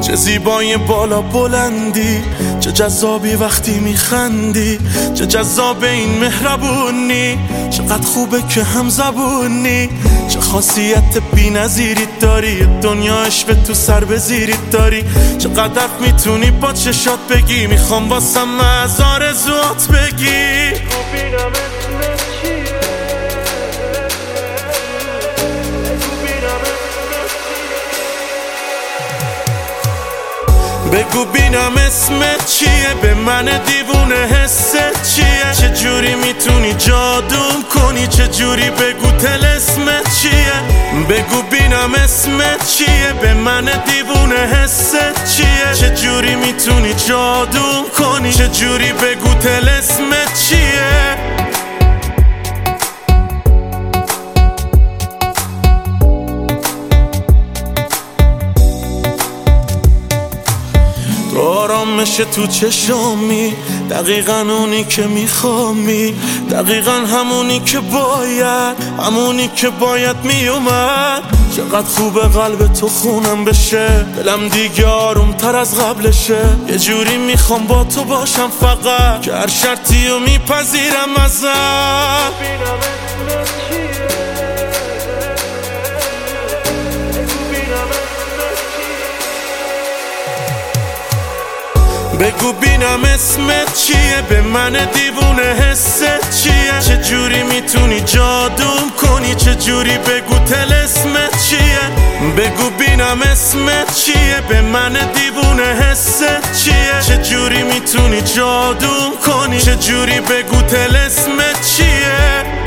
چه زیبای بالا بلندی، چه جذابی وقتی میخندی، چه جذاب این مهربونی، چقدر خوبه که هم زبونی، چه خاصیت بی نظیری داری، دنیا عشق تو سر بزیری داری، چقدر میتونی با چشات بگی، میخوام واسم از آرزوات بگی. بگو بینم اسمت چیه، به من دیوونه حست چیه، چه جوری میتونی جادوم کنی، چه جوری بگو طلسمت چیه، بگو بینم اسمت چیه، به من دیوونه حست چیه، چه جوری میتونی جادوم کنی، چه جوری بگو طلسمت چیه. آرامش تو چشامی، دقیقا اونی که میخوامی، دقیقا همونی که باید میومد. چقدر خوبه قلب تو خونم بشه، دلم دیگه آروم تر از قبلشه، یه جوری میخوام با تو باشم فقط، که هر شرطی رو میپذیرم ازت. بگو بینم اسمت چیه، به من دیوونه حست چیه، چه جوری میتونی جادوم کنی، چه جوری بگو طلسمت چیه، بگو بینم اسمت چیه، به من دیوونه حست چیه، چه جوری میتونی جادوم کنی، چه جوری بگو طلسمت چیه.